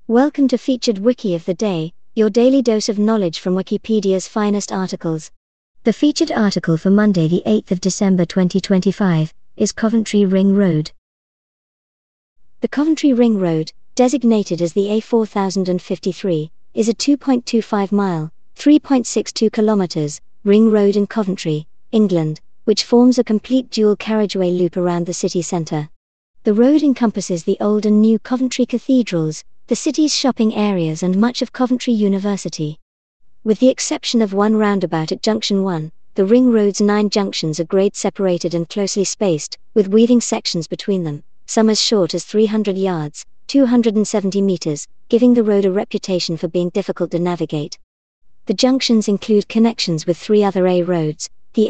Welcome to Featured Wiki of the Day, your daily dose of knowledge from Wikipedia's finest articles. The featured article for Monday the 8th of December 2025 is Coventry Ring Road. The Coventry Ring Road, designated as the A4053, is a 2.25-mile, 3.62 kilometers, ring road in Coventry, England, which forms a complete dual carriageway loop around the city centre. The road encompasses the old and new Coventry cathedrals, the city's shopping areas and much of Coventry University. With the exception of one roundabout at Junction 1, the ring road's 9 junctions are grade separated and closely spaced, with weaving sections between them, some as short as 300 yards, 270 meters, giving the road a reputation for being difficult to navigate. The junctions include connections with 3 other A roads, the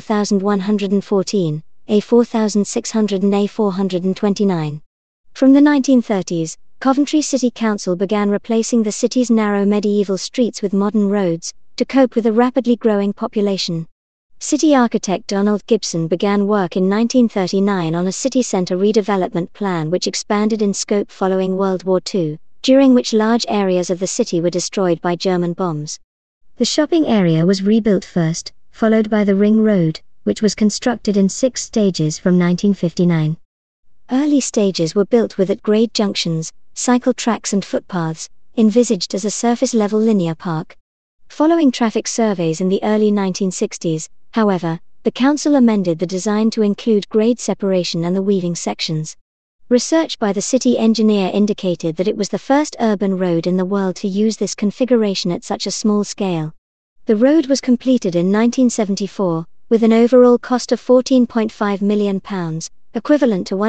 A4114, A4600 and A429. From the 1930s, Coventry City Council began replacing the city's narrow medieval streets with modern roads, to cope with a rapidly growing population. City architect Donald Gibson began work in 1939 on a city centre redevelopment plan which expanded in scope following World War II, during which large areas of the city were destroyed by German bombs. The shopping area was rebuilt first, followed by the Ring Road, which was constructed in 6 stages from 1959. Early stages were built with at-grade junctions, cycle tracks and footpaths, envisaged as a surface-level linear park. Following traffic surveys in the early 1960s, however, the council amended the design to include grade separation and the weaving sections. Research by the city engineer indicated that it was the first urban road in the world to use this configuration at such a small scale. The road was completed in 1974, with an overall cost of £14.5 million, equivalent to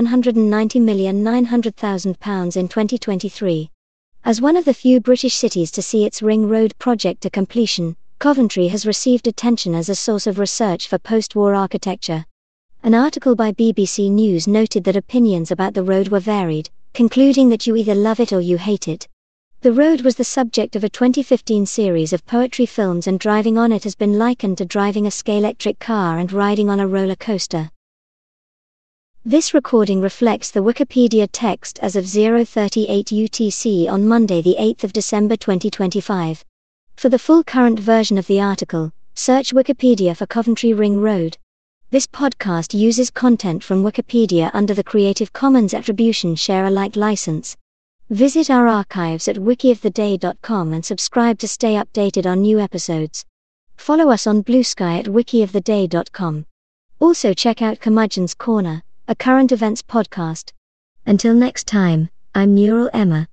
£190,900,000 in 2023. As one of the few British cities to see its Ring Road project to completion, Coventry has received attention as a source of research for post-war architecture. An article by BBC News noted that opinions about the road were varied, concluding that you either love it or you hate it. The road was the subject of a 2015 series of poetry films, and driving on it has been likened to driving a Scalextric car and riding on a roller coaster. This recording reflects the Wikipedia text as of 0:38 UTC on Monday the 8th of December 2025. For the full current version of the article, search Wikipedia for Coventry Ring Road. This podcast uses content from Wikipedia under the Creative Commons Attribution Share Alike license. Visit our archives at wikioftheday.com and subscribe to stay updated on new episodes. Follow us on Blue Sky at wikioftheday.com. Also check out Curmudgeon's Corner, a current events podcast. Until next time, I'm Neural Emma.